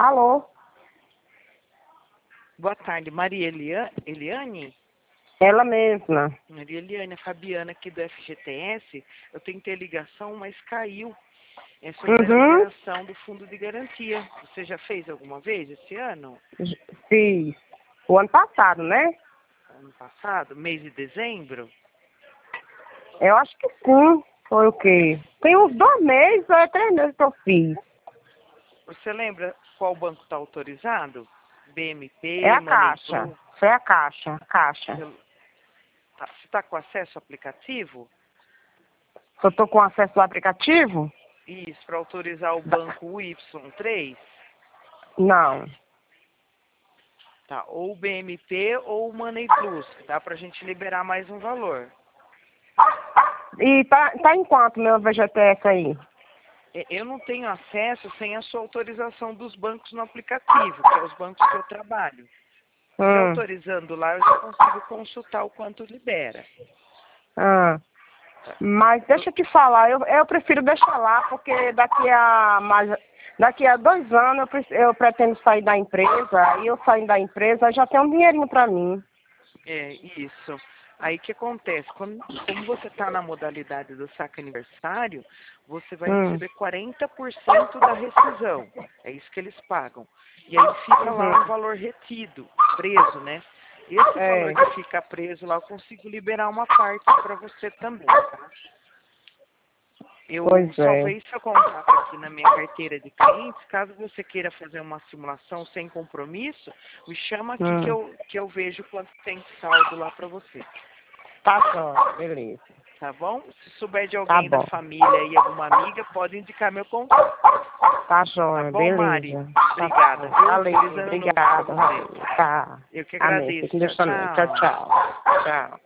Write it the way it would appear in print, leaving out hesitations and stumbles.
Alô? Boa tarde, Maria Eliane? Ela mesma. Maria Eliane, a Fabiana aqui do FGTS. Eu tentei ligação, mas caiu. É sobre a liberação do fundo de garantia. Você já fez alguma vez esse ano? Fiz. O ano passado, né? Ano passado, mês de dezembro? Eu acho que sim. Foi o quê? Tem uns 2 meses ou 3 meses que eu fiz. Você lembra qual banco está autorizado? BMP, É a Money Caixa. Plus? Foi a Caixa. Caixa. Você está com acesso ao aplicativo? Se eu tô com acesso ao aplicativo? Isso, para autorizar o banco UY3? Não. Tá, ou o BMP ou o Money Plus, que dá para a gente liberar mais um valor. E tá em quanto meu VGTS aí? Eu não tenho acesso sem a sua autorização dos bancos no aplicativo, que é os bancos que eu trabalho. Se autorizando lá, eu já consigo consultar o quanto libera. Mas deixa eu te falar, eu prefiro deixar lá, porque daqui a 2 anos eu pretendo sair da empresa, e eu saindo da empresa já tenho um dinheirinho para mim. É, isso. Aí o que acontece? Como você está na modalidade do saque aniversário, você vai receber 40% da rescisão. É isso que eles pagam. E aí fica lá um valor retido, preso, né? Esse valor que fica preso lá, eu consigo liberar uma parte para você também, tá? Eu salvei seu contato aqui na minha carteira de clientes. Caso você queira fazer uma simulação sem compromisso, me chama aqui que eu vejo quanto tem de saldo lá para você. Tá só, beleza. Tá bom? Se souber de alguém da família e alguma amiga, pode indicar meu contato. Tá jóia, Tá bom, beleza. Mari? Obrigada, viu? Valeu, Feliz ano novo pra obrigada. você. Tá. Eu que Amém. agradeço. Fique com Deus também. Tchau, tchau. Tchau.